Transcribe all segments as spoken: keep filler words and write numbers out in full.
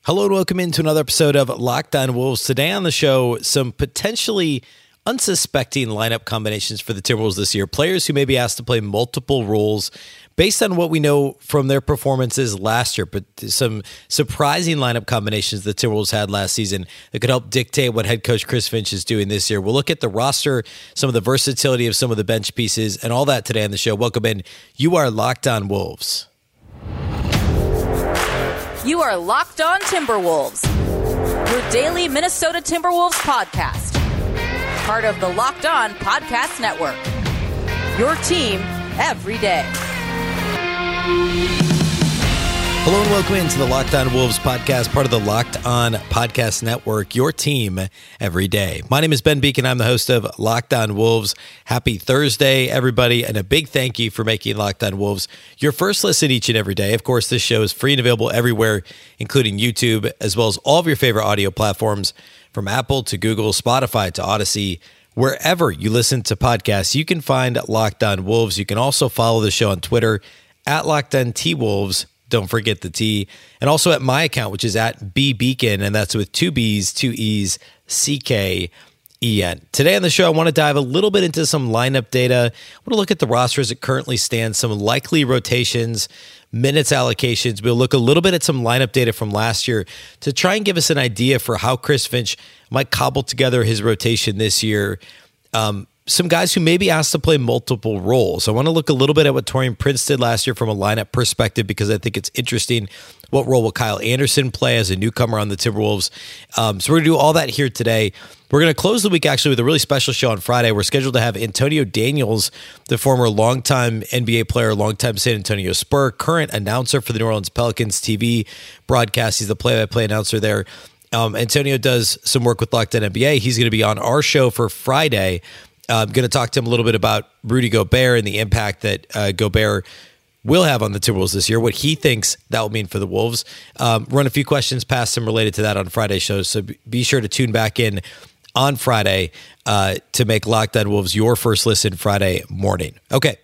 Hello and welcome into another episode of Locked On Wolves. Today on the show, some potentially unsuspecting lineup combinations for the Timberwolves this year. Players who may be asked to play multiple roles based on what we know from their performances last year, but some surprising lineup combinations the Timberwolves had last season that could help dictate what head coach Chris Finch is doing this year. We'll look at the roster, some of the versatility of some of the bench pieces, and all that today on the show. Welcome in. You are Locked On Wolves. You are Locked On Timberwolves, your daily Minnesota Timberwolves podcast. Part of the Locked On Podcast Network, your team every day. Hello and welcome into the Locked On Wolves podcast, part of the Locked On Podcast Network, your team every day. My name is Ben Beacon. I'm the host of Locked On Wolves. Happy Thursday, everybody, and a big thank you for making Locked On Wolves your first listen each and every day. Of course, this show is free and available everywhere, including YouTube, as well as all of your favorite audio platforms, from Apple to Google, Spotify to Odyssey. Wherever you listen to podcasts, you can find Locked On Wolves. You can also follow the show on Twitter at Locked On T Wolves. Don't forget the T. And also at my account, which is at B Beacon, and that's with two B's, two E's, C K E N. Today on the show, I want to dive a little bit into some lineup data. I want to look at the roster as it currently stands, some likely rotations, minutes allocations. We'll look a little bit at some lineup data from last year to try and give us an idea for how Chris Finch might cobble together his rotation this year. Um, Some guys who may be asked to play multiple roles. I want to look a little bit at what Taurean Prince did last year from a lineup perspective, because I think it's interesting. What role will Kyle Anderson play as a newcomer on the Timberwolves? Um, so we're going to do all that here today. We're going to close the week actually with a really special show on Friday. We're scheduled to have Antonio Daniels, the former longtime N B A player, longtime San Antonio Spur, current announcer for the New Orleans Pelicans T V broadcast. He's the play-by-play announcer there. Um, Antonio does some work with Locked On N B A. He's going to be on our show for Friday. I'm going to talk to him a little bit about Rudy Gobert and the impact that uh, Gobert will have on the Timberwolves this year, what he thinks that will mean for the Wolves. Um, run a few questions past him related to that on Friday's show, so be sure to tune back in on Friday uh, to make Locked On Wolves your first listen Friday morning. Okay,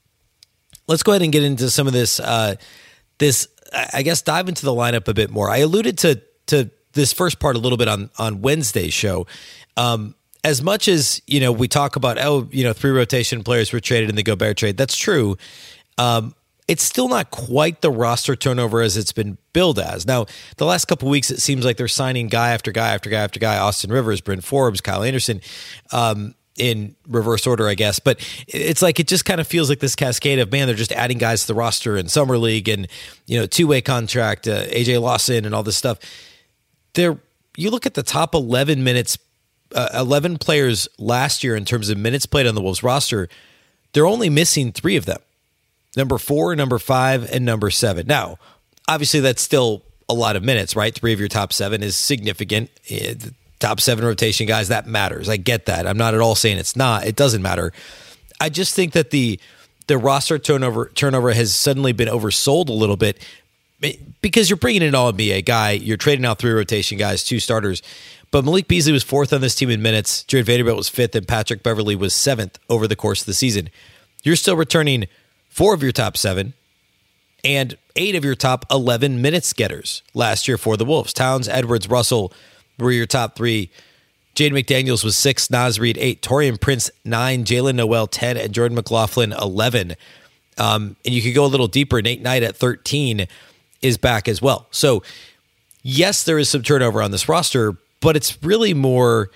let's go ahead and get into some of this, uh, this I guess, dive into the lineup a bit more. I alluded to to this first part a little bit on, on Wednesday's show. Um As much as, you know, we talk about, oh, you know, three rotation players were traded in the Gobert trade, that's true. Um, it's still not quite the roster turnover as it's been billed as. Now, the last couple of weeks, it seems like they're signing guy after guy after guy after guy, Austin Rivers, Bryn Forbes, Kyle Anderson, um, in reverse order, I guess. But it's like, it just kind of feels like this cascade of, man, they're just adding guys to the roster in Summer League and, you know, two-way contract, uh, A J Lawson and all this stuff. They're, you look at the top eleven minutes Uh, eleven players last year in terms of minutes played on the Wolves roster, they're only missing three of them. Number four, number five, and number seven. Now, obviously that's still a lot of minutes, right? Three of your top seven is significant. The top seven rotation guys, that matters. I get that. I'm not at all saying it's not. It doesn't matter. I just think that the the roster turnover turnover has suddenly been oversold a little bit because you're bringing in an All-N B A guy, you're trading out three rotation guys, two starters. But Malik Beasley was fourth on this team in minutes. Jared Vanderbilt was fifth, and Patrick Beverley was seventh over the course of the season. You're still returning four of your top seven and eight of your top eleven minutes getters last year for the Wolves. Towns, Edwards, Russell were your top three. Jaden McDaniels was six, Naz Reid eight, Taurean Prince nine, Jalen Noel ten, and Jordan McLaughlin eleven. Um, and you could go a little deeper. Nate Knight at thirteen is back as well. So yes, there is some turnover on this roster, but it's really more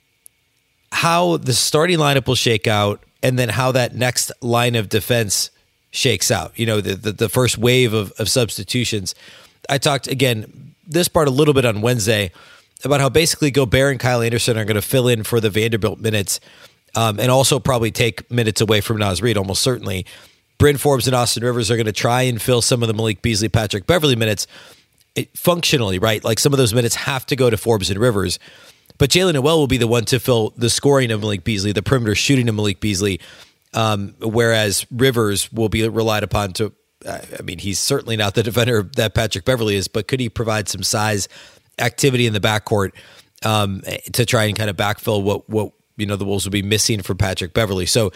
how the starting lineup will shake out and then how that next line of defense shakes out. You know, the the, the first wave of, of substitutions. I talked, again, this part a little bit on Wednesday about how basically Gobert and Kyle Anderson are going to fill in for the Vanderbilt minutes um, and also probably take minutes away from Naz Reid, almost certainly. Bryn Forbes and Austin Rivers are going to try and fill some of the Malik Beasley, Patrick Beverley minutes. It, functionally, right? Like some of those minutes have to go to Forbes and Rivers. But Jalen Noel will be the one to fill the scoring of Malik Beasley, the perimeter shooting of Malik Beasley, um, whereas Rivers will be relied upon to, I mean, he's certainly not the defender that Patrick Beverley is, but could he provide some size, activity in the backcourt um, to try and kind of backfill what, what you know the Wolves will be missing from Patrick Beverley? So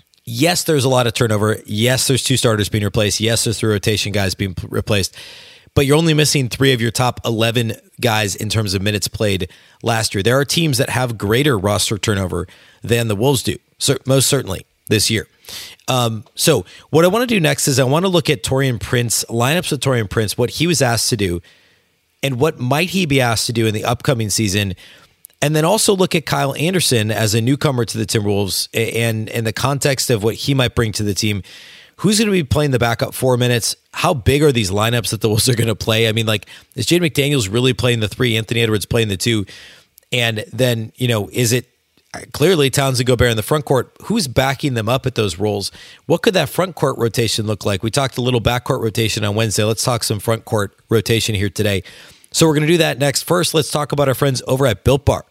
yes, there's a lot of turnover. Yes, there's two starters being replaced. Yes, there's three rotation guys being replaced. but you're only missing three of your top eleven guys in terms of minutes played last year. There are teams that have greater roster turnover than the Wolves do, so most certainly this year. Um, so what I want to do next is I want to look at Taurean Prince, lineups of Taurean Prince, what he was asked to do, and what might he be asked to do in the upcoming season. And then also look at Kyle Anderson as a newcomer to the Timberwolves and in the context of what he might bring to the team. Who's going to be playing the backup four minutes? How big are these lineups that the Wolves are going to play? I mean, like, is Jaden McDaniels really playing the three, Anthony Edwards playing the two? And then, you know, is it clearly Towns and Gobert in the front court? Who's backing them up at those roles? What could that front court rotation look like? We talked a little backcourt rotation on Wednesday. Let's talk some front court rotation here today. So we're going to do that next. First, let's talk about our friends over at Built Bar.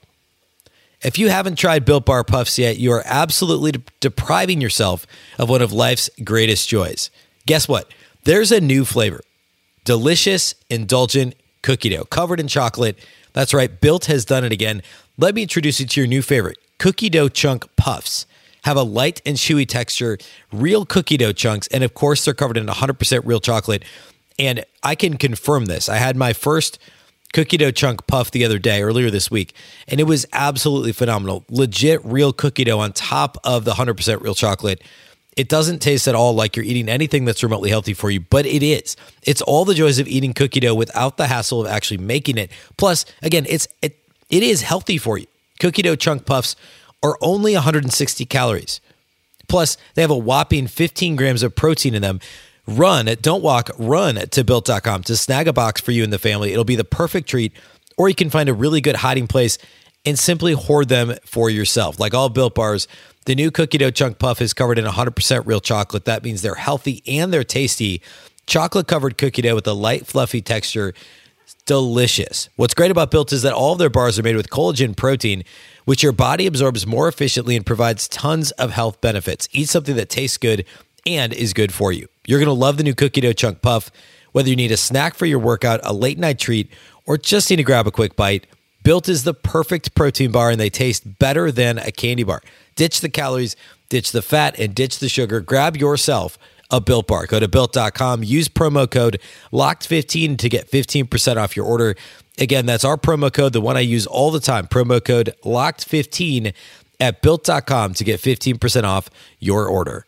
If you haven't tried Built Bar Puffs yet, you are absolutely de- depriving yourself of one of life's greatest joys. Guess what? There's a new flavor. Delicious, indulgent cookie dough covered in chocolate. That's right, Built has done it again. Let me introduce you to your new favorite, Cookie Dough Chunk Puffs. Have a light and chewy texture, real cookie dough chunks, and of course, they're covered in one hundred percent real chocolate. And I can confirm this. I had my first cookie dough chunk puff the other day, earlier this week, and it was absolutely phenomenal. Legit real cookie dough on top of the one hundred percent real chocolate. It doesn't taste at all like you're eating anything that's remotely healthy for you, but it is. It's all the joys of eating cookie dough without the hassle of actually making it. Plus, again, it's it, it is healthy for you. Cookie dough chunk puffs are only one hundred sixty calories. Plus, they have a whopping fifteen grams of protein in them. Run, don't walk, run to built dot com to snag a box for you and the family. It'll be the perfect treat, or you can find a really good hiding place and simply hoard them for yourself. Like all Built Bars, the new Cookie Dough Chunk Puff is covered in one hundred percent real chocolate. That means they're healthy and they're tasty. Chocolate-covered cookie dough with a light, fluffy texture. Delicious. What's great about Built is that all of their bars are made with collagen protein, which your body absorbs more efficiently and provides tons of health benefits. Eat something that tastes good and is good for you. You're going to love the new Cookie Dough Chunk Puff. Whether you need a snack for your workout, a late night treat, or just need to grab a quick bite, Built is the perfect protein bar, and they taste better than a candy bar. Ditch the calories, ditch the fat, and ditch the sugar. Grab yourself a Built Bar. Go to built dot com. Use promo code locked fifteen to get fifteen percent off your order. Again, that's our promo code, the one I use all the time. Promo code locked fifteen at built dot com to get fifteen percent off your order.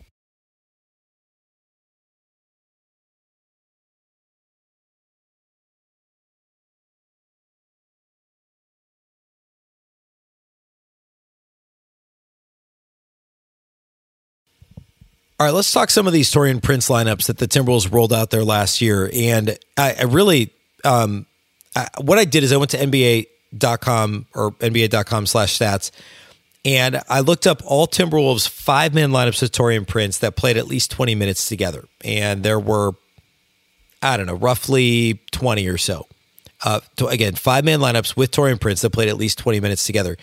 All right, let's talk some of these Taurean Prince lineups that the Timberwolves rolled out there last year. And I, I really, um, I, what I did is I went to N B A dot com or N B A dot com slash stats, and I looked up all Timberwolves five-man lineups with Taurean Prince that played at least twenty minutes together. And there were, I don't know, roughly twenty or so. Uh, to, again, five-man lineups with Taurean Prince that played at least twenty minutes together.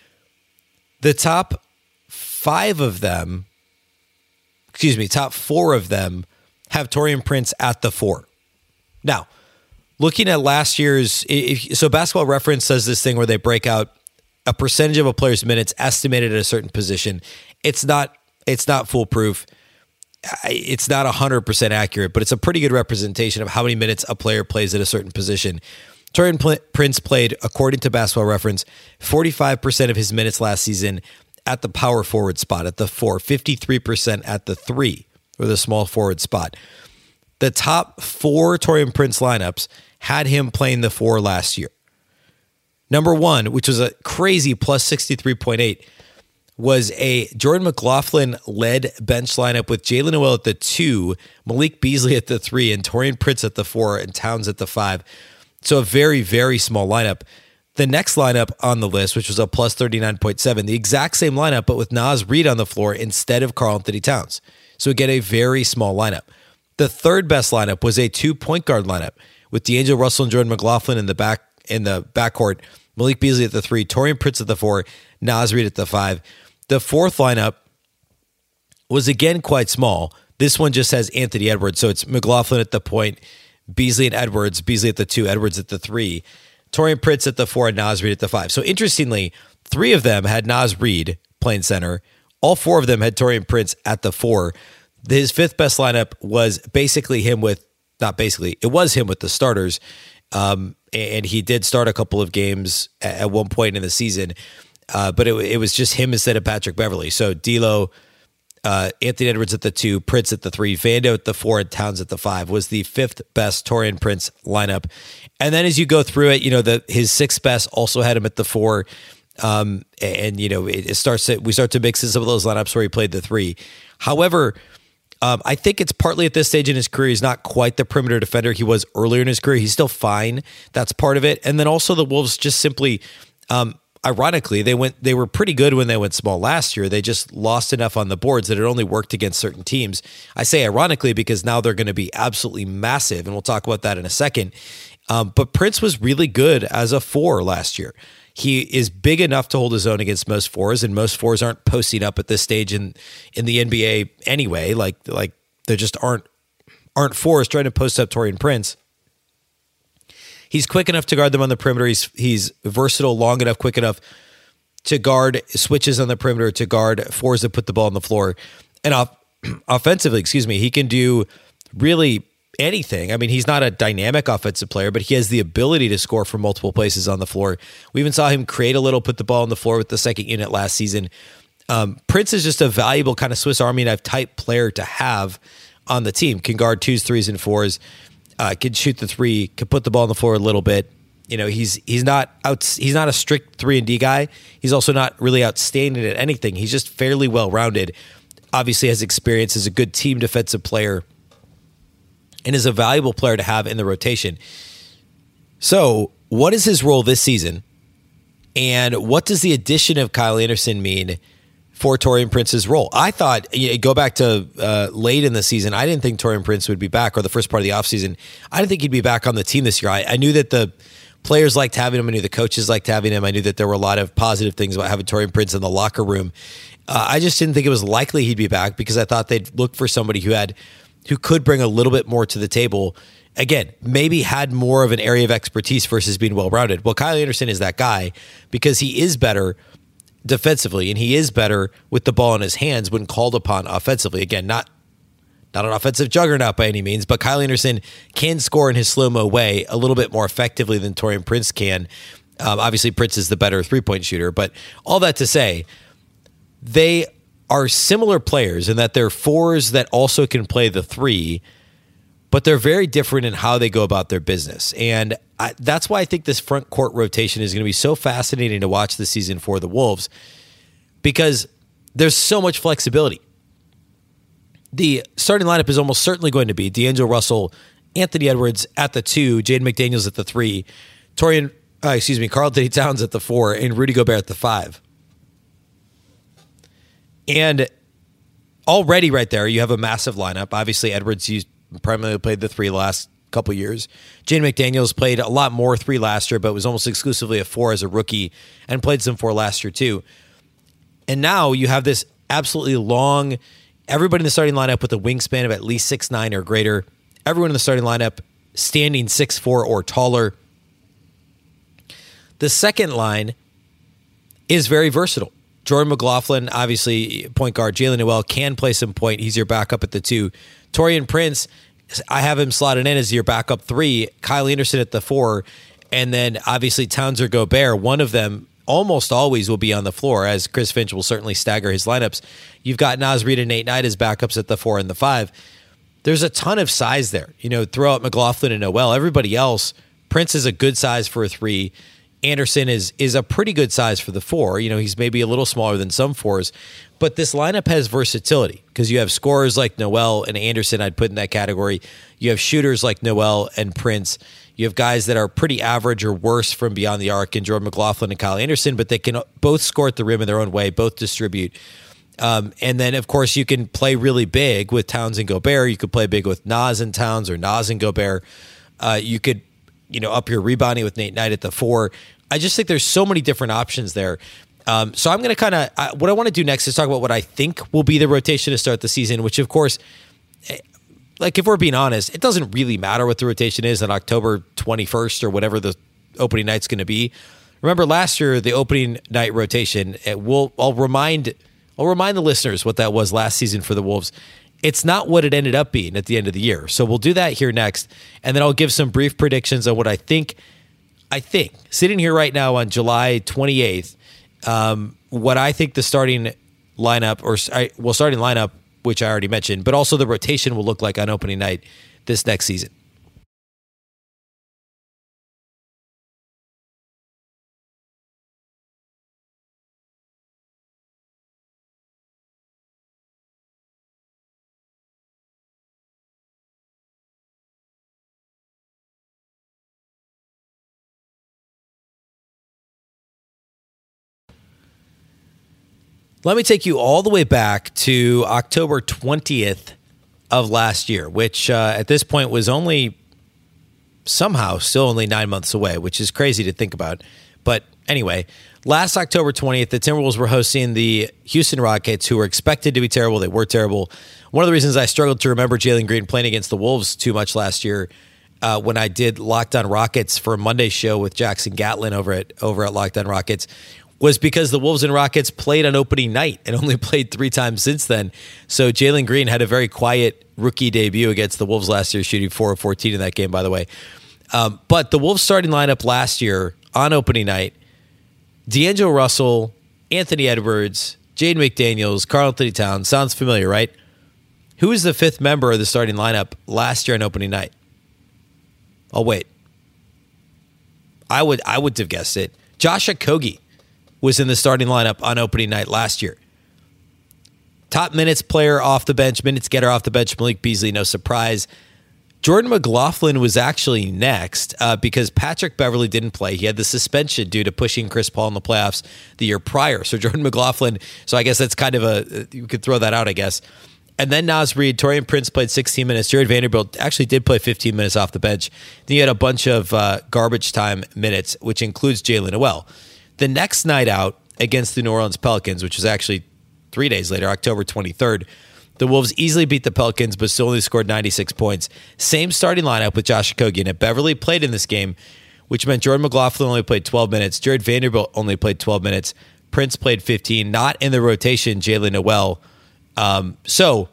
The top five of them, excuse me, top four of them have Taurean Prince at the four. Now, looking at last year's, if, so Basketball Reference does this thing where they break out a percentage of a player's minutes estimated at a certain position. It's not, it's not foolproof. It's not one hundred percent accurate, but it's a pretty good representation of how many minutes a player plays at a certain position. Taurean Prince played, according to Basketball Reference, forty-five percent of his minutes last season at the power forward spot, at the four, fifty-three percent at the three, or the small forward spot. The top four Taurean Prince lineups had him playing the four last year. Number one, which was a crazy plus sixty-three point eight, was a Jordan McLaughlin-led bench lineup with Jaylen Nowell at the two, Malik Beasley at the three, and Taurean Prince at the four, and Towns at the five. So a very, very small lineup. The next lineup on the list, which was a plus thirty-nine point seven, the exact same lineup, but with Naz Reid on the floor instead of Karl-Anthony Towns. So again, a very small lineup. The third best lineup was a two point guard lineup with D'Angelo Russell and Jordan McLaughlin in the back in the backcourt, Malik Beasley at the three, Taurean Prince at the four, Naz Reid at the five. The fourth lineup was again quite small. This one just has Anthony Edwards, so it's McLaughlin at the point, Beasley and Edwards, Beasley at the two, Edwards at the three, Taurean Prince at the four, and Naz Reid at the five. So interestingly, three of them had Naz Reid playing center. All four of them had Taurean Prince at the four. His fifth best lineup was basically him with not basically, it was him with the starters. Um, and he did start a couple of games at, at one point in the season. Uh, but it, it was just him instead of Patrick Beverley. So D'Lo, uh, Anthony Edwards at the two, Prince at the three, Vando at the four, and Towns at the five was the fifth best Taurean Prince lineup. And then as you go through it, you know, the his sixth best also had him at the four. Um, and, you know, it, it starts to, we start to mix in some of those lineups where he played the three. However, um, I think it's partly at this stage in his career, he's not quite the perimeter defender he was earlier in his career. He's still fine. That's part of it. And then also the Wolves just simply, um, ironically, they went, they were pretty good when they went small last year. They just lost enough on the boards that it only worked against certain teams. I say ironically because now they're going to be absolutely massive, and we'll talk about that in a second. Um, but Prince was really good as a four last year. He is big enough to hold his own against most fours, and most fours aren't posting up at this stage in, in the N B A anyway. Like, like there just aren't aren't fours trying to post up Taurean Prince. He's quick enough to guard them on the perimeter. He's he's versatile, long enough, quick enough to guard switches on the perimeter, to guard fours that put the ball on the floor. And off, offensively, excuse me, he can do really anything. I mean, he's not a dynamic offensive player, but he has the ability to score from multiple places on the floor. We even saw him create a little, put the ball on the floor with the second unit last season. Um, Prince is just a valuable kind of Swiss Army knife type player to have on the team. Can guard twos, threes, and fours. Uh, can shoot the three. Can put the ball on the floor a little bit. You know, he's he's not out. He's not a strict three and D guy. He's also not really outstanding at anything. He's just fairly well rounded. Obviously, has experience as a good team defensive player, and is a valuable player to have in the rotation. So, what is his role this season? And what does the addition of Kyle Anderson mean for Taurean Prince's role? I thought, you know, go back to uh, late in the season, I didn't think Taurean Prince would be back, or the first part of the offseason. I didn't think he'd be back on the team this year. I, I knew that the players liked having him. I knew the coaches liked having him. I knew that there were a lot of positive things about having Taurean Prince in the locker room. Uh, I just didn't think it was likely he'd be back, because I thought they'd look for somebody who had who could bring a little bit more to the table. Again, maybe had more of an area of expertise versus being well-rounded. Well, Kyle Anderson is that guy, because he is better defensively, and he is better with the ball in his hands when called upon offensively. Again, not not an offensive juggernaut by any means, but Kyle Anderson can score in his slow-mo way a little bit more effectively than Taurean Prince can. Um, obviously, Prince is the better three-point shooter, but all that to say, they are similar players in that they're fours that also can play the three, but they're very different in how they go about their business. And I, that's why I think this front court rotation is going to be so fascinating to watch this season for the Wolves, because there's so much flexibility. The starting lineup is almost certainly going to be D'Angelo Russell, Anthony Edwards at the two, Jaden McDaniels at the three, Taurean, uh, excuse me, Karl-Anthony Towns at the four, and Rudy Gobert at the five. And already right there, you have a massive lineup. Obviously, Edwards used primarily played the three last couple years. Jaden McDaniels played a lot more three last year, but was almost exclusively a four as a rookie, and played some four last year too. And now you have this absolutely long, everybody in the starting lineup with a wingspan of at least six nine or greater. Everyone in the starting lineup standing six four or taller. The second line is very versatile. Jordan McLaughlin, obviously point guard. Jaylen Nowell can play some point. He's your backup at the two. Taurean Prince, I have him slotted in as your backup three. Kyle Anderson at the four. And then obviously Towns or Gobert, one of them almost always will be on the floor, as Chris Finch will certainly stagger his lineups. You've got Naz Reid and Nate Knight as backups at the four and the five. There's a ton of size there. You know, throw out McLaughlin and Nowell. Everybody else, Prince is a good size for a three. Anderson is is a pretty good size for the four. You know, he's maybe a little smaller than some fours, but this lineup has versatility, because you have scorers like Nowell and Anderson, I'd put in that category. You have shooters like Nowell and Prince. You have guys that are pretty average or worse from beyond the arc in Jordan McLaughlin and Kyle Anderson, but they can both score at the rim in their own way, both distribute. Um, and then, of course, you can play really big with Towns and Gobert. You could play big with Naz and Towns, or Naz and Gobert. Uh, you could you know, up your rebounding with Nate Knight at the four. I just think there's so many different options there. Um, so I'm going to kind of, what I want to do next is talk about what I think will be the rotation to start the season, which of course, like if we're being honest, it doesn't really matter what the rotation is on October twenty-first or whatever the opening night's going to be. Remember last year, the opening night rotation, it will, I'll remind, I'll remind the listeners what that was last season for the Wolves. it's not what it ended up being at the end of the year. So we'll do that here next, and then I'll give some brief predictions on what I think. I think sitting here right now on July twenty-eighth, um, what I think the starting lineup, or I, well, starting lineup, which I already mentioned, but also the rotation will look like on opening night this next season. Let me take you all the way back to October twentieth of last year, which uh, at this point was only somehow still only nine months away, which is crazy to think about. But anyway, last October twentieth, the Timberwolves were hosting the Houston Rockets, who were expected to be terrible. They were terrible. One of the reasons I struggled to remember Jalen Green playing against the Wolves too much last year uh, when I did Locked On Rockets for a Monday show with Jackson Gatlin over at, over at Locked On Rockets was because the Wolves and Rockets played on opening night and only played three times since then. So Jalen Green had a very quiet rookie debut against the Wolves last year, shooting four of fourteen in that game, by the way. Um, but the Wolves starting lineup last year on opening night, D'Angelo Russell, Anthony Edwards, Jaden McDaniels, Karl-Anthony Towns. Sounds familiar, right? Who was the fifth member of the starting lineup last year on opening night? Oh, wait. I would I would have guessed it. Josh Okogie was in the starting lineup on opening night last year. Top minutes player off the bench, minutes getter off the bench, Malik Beasley, no surprise. Jordan McLaughlin was actually next uh, because Patrick Beverley didn't play. He had the suspension due to pushing Chris Paul in the playoffs the year prior. So Jordan McLaughlin, so I guess that's kind of a, you could throw that out, I guess. And then Naz Reid, Taurean Prince played sixteen minutes. Jared Vanderbilt actually did play fifteen minutes off the bench. Then you had a bunch of uh, garbage time minutes, which includes Jaylen Nowell. The next night out against the New Orleans Pelicans, which was actually three days later, October twenty-third, the Wolves easily beat the Pelicans, but still only scored ninety-six points. Same starting lineup with Josh Okogie. And Beverley played in this game, which meant Jordan McLaughlin only played twelve minutes. Jared Vanderbilt only played twelve minutes. Prince played fifteen. Not in the rotation, Jaylen Nowell. Um, so,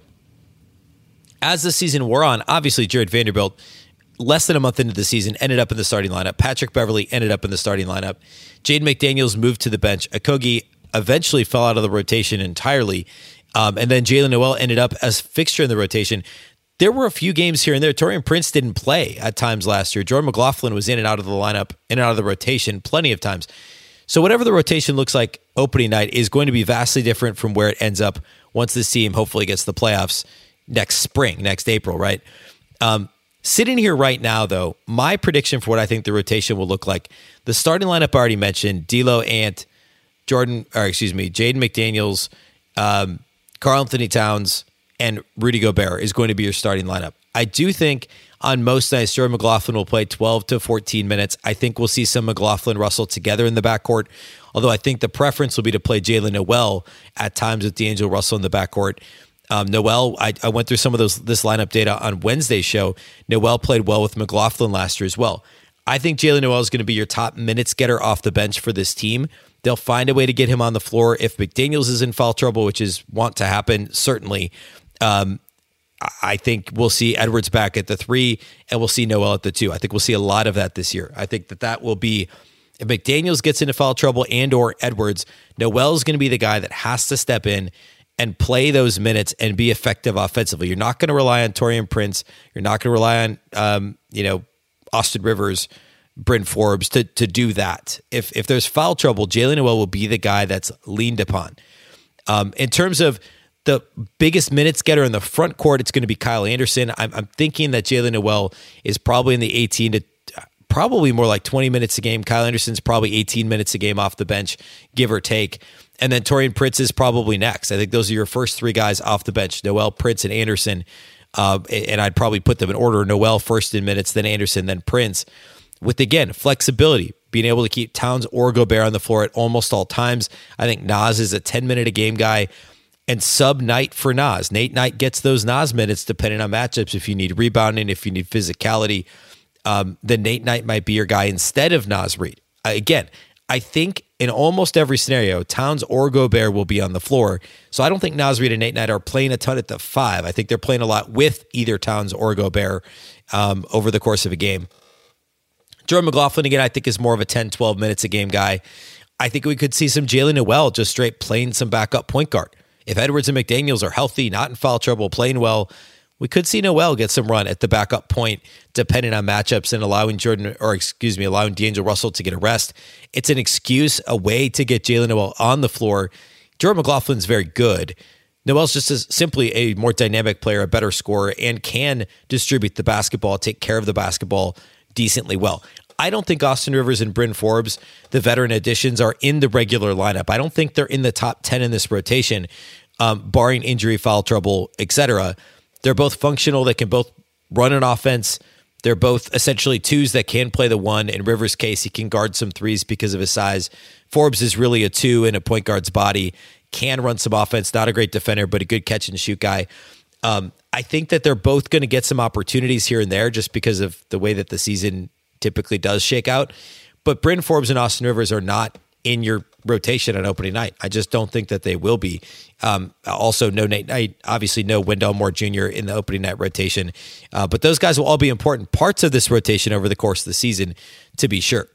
as the season wore on, obviously Jared Vanderbilt, less than a month into the season, ended up in the starting lineup. Patrick Beverley ended up in the starting lineup. Jaden McDaniels moved to the bench. Okogie eventually fell out of the rotation entirely. Um, and then Jaylen Nowell ended up as fixture in the rotation. There were a few games here and there. Taurean Prince didn't play at times last year. Jordan McLaughlin was in and out of the lineup, in and out of the rotation plenty of times. So whatever the rotation looks like opening night is going to be vastly different from where it ends up once this team hopefully gets to the playoffs next spring, next April, right? Um, Sitting here right now, though, my prediction for what I think the rotation will look like, the starting lineup I already mentioned, D'Lo, Ant, Jordan, or excuse me, Jaden McDaniels, um, Karl-Anthony Towns, and Rudy Gobert is going to be your starting lineup. I do think on most nights, Jordan McLaughlin will play twelve to fourteen minutes. I think we'll see some McLaughlin Russell together in the backcourt, although I think the preference will be to play Jaylen Nowell at times with D'Angelo Russell in the backcourt. Um, Nowell, I, I went through some of those this lineup data on Wednesday's show. Nowell played well with McLaughlin last year as well. I think Jaylen Nowell is going to be your top minutes getter off the bench for this team. They'll find a way to get him on the floor. If McDaniels is in foul trouble, which is want to happen, certainly, um, I think we'll see Edwards back at the three, and we'll see Nowell at the two. I think we'll see a lot of that this year. I think that that will be, if McDaniels gets into foul trouble and or Edwards, Nowell is going to be the guy that has to step in and play those minutes and be effective offensively. You're not going to rely on Taurean Prince. You're not going to rely on, um, you know, Austin Rivers, Bryn Forbes to to do that. If if there's foul trouble, Jaylen Nowell will be the guy that's leaned upon. Um, in terms of the biggest minutes getter in the front court, it's going to be Kyle Anderson. I'm, I'm thinking that Jaylen Nowell is probably in the eighteen to probably more like twenty minutes a game. Kyle Anderson's probably eighteen minutes a game off the bench, give or take. And then Taurean Prince is probably next. I think those are your first three guys off the bench, Nowell, Prince, and Anderson. Uh, and I'd probably put them in order. Nowell first in minutes, then Anderson, then Prince. With, again, flexibility, being able to keep Towns or Gobert on the floor at almost all times. I think Naz is a ten-minute-a-game guy. And sub-Knight for Naz. Nate Knight gets those Naz minutes depending on matchups. If you need rebounding, if you need physicality, um, then Nate Knight might be your guy instead of Naz Reid. Uh, again, I think in almost every scenario, Towns or Gobert will be on the floor. So I don't think Naz Reid and Nate Knight are playing a ton at the five. I think they're playing a lot with either Towns or Gobert um, over the course of a game. Jordan McLaughlin, again, I think is more of a ten, twelve minutes a game guy. I think we could see some Jaylen Nowell just straight playing some backup point guard. If Edwards and McDaniels are healthy, not in foul trouble, playing well, we could see Nowell get some run at the backup point, depending on matchups and allowing Jordan, or excuse me, allowing D'Angelo Russell to get a rest. It's an excuse, a way to get Jaylen Nowell on the floor. Jordan McLaughlin's very good. Nowell's just a, simply a more dynamic player, a better scorer, and can distribute the basketball, take care of the basketball decently well. I don't think Austin Rivers and Bryn Forbes, the veteran additions, are in the regular lineup. I don't think they're in the top ten in this rotation, um, barring injury, foul trouble, et cetera. They're both functional. They can both run an offense. They're both essentially twos that can play the one. In Rivers' case, he can guard some threes because of his size. Forbes is really a two in a point guard's body, can run some offense, not a great defender, but a good catch and shoot guy. Um, I think that they're both going to get some opportunities here and there just because of the way that the season typically does shake out. But Bryn Forbes and Austin Rivers are not in your rotation on opening night. I just don't think that they will be. Um, also, no Nate Knight, obviously no Wendell Moore Junior in the opening night rotation. Uh, but those guys will all be important parts of this rotation over the course of the season, to be sure.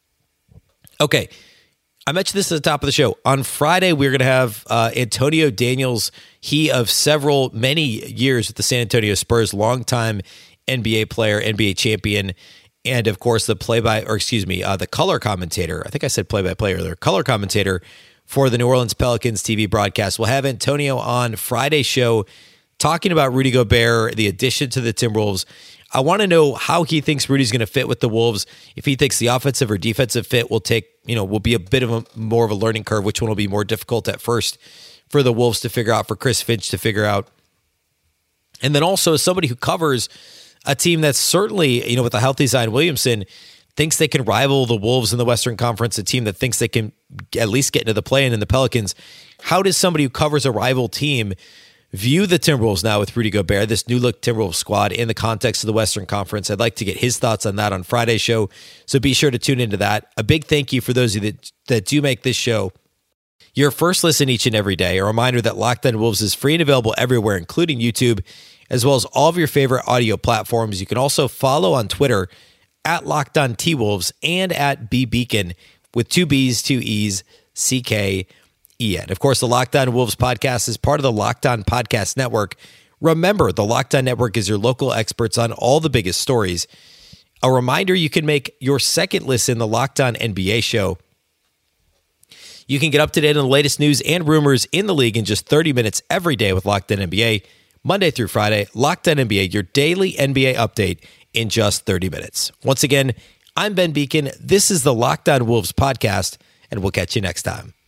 Okay, I mentioned this at the top of the show. On Friday, we're going to have uh, Antonio Daniels, he of several, many years with the San Antonio Spurs, longtime N B A player, N B A champion, and of course the play-by, or excuse me, uh, the color commentator. I think I said play-by-play earlier. Color commentator for the New Orleans Pelicans T V broadcast. We'll have Antonio on Friday's show talking about Rudy Gobert, the addition to the Timberwolves. I want to know how he thinks Rudy's going to fit with the Wolves. If he thinks the offensive or defensive fit will take, you know, will be a bit of a more of a learning curve, which one will be more difficult at first for the Wolves to figure out, for Chris Finch to figure out. And then also as somebody who covers a team that's certainly, you know, with a healthy Zion Williamson, thinks they can rival the Wolves in the Western Conference, a team that thinks they can at least get into the play-in in the Pelicans. How does somebody who covers a rival team view the Timberwolves now with Rudy Gobert, this new-look Timberwolves squad, in the context of the Western Conference? I'd like to get his thoughts on that on Friday's show, so be sure to tune into that. A big thank you for those of you that, that do make this show your first listen each and every day. A reminder that Locked On Wolves is free and available everywhere, including YouTube, as well as all of your favorite audio platforms. You can also follow on Twitter at Locked On T-Wolves and at B Beacon with two B's, two E's, C K E N. Of course, the Locked On Wolves podcast is part of the Locked On Podcast Network. Remember, the Locked On Network is your local experts on all the biggest stories. A reminder, you can make your second listen the Locked On N B A show. You can get up to date on the latest news and rumors in the league in just thirty minutes every day with Locked On N B A. Monday through Friday, Locked On N B A, your daily N B A update in just thirty minutes. Once again, I'm Ben Beacon. This is the Locked On Wolves podcast, and we'll catch you next time.